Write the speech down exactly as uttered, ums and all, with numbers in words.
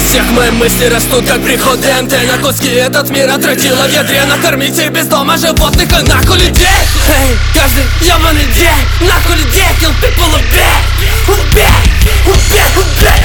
Всех мои мысли растут, как приход ДМТ. На куски этот мир отродила в ядре. Накормите без дома животных, а нахуй людей. Эй, каждый ёбаный день, нахуй людей. Kill people, убей, убей, убей, убей.